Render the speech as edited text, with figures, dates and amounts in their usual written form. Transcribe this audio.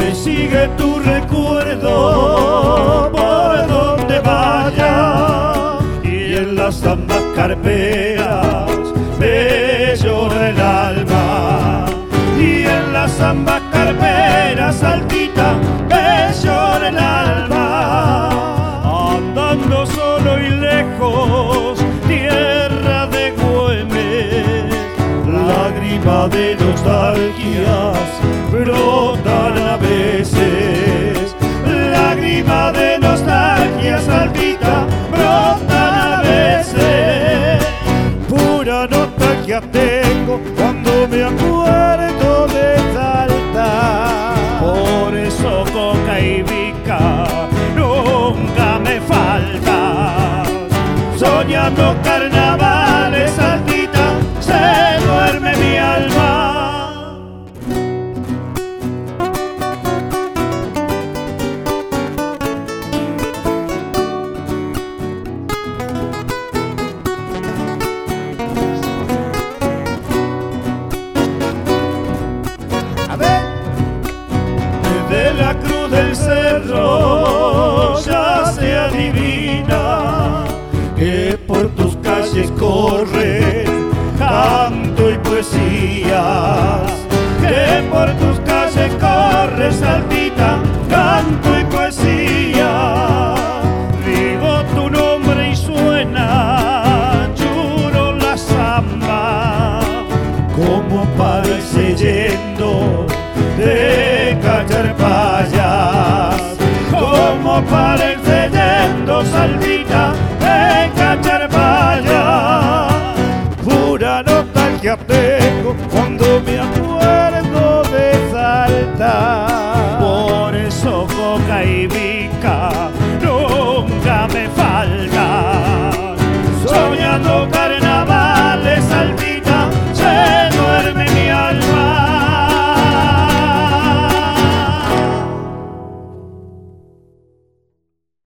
me sigue tu recuerdo por donde vaya, y en las zambas carperas me llora el alma, y en las zambas carperas altita me llora el alma. Andando solo y lejos, tierra de Güemes, lágrimas de nostalgias brotan a veces, lágrimas de nostalgias altita brotan a veces. Pura nostalgia tengo cuando me acuerdo de Salta, por eso coca y bica nunca me falta. Soñando carnavales, altita, se duerme mi alma. A ver, desde la cruz del cerro ya se adivina que por tus calles corren canto y poesías, que por tus calles corre saltita canto y poesía. Digo tu nombre y suena Churo la zamba, como parece yendo de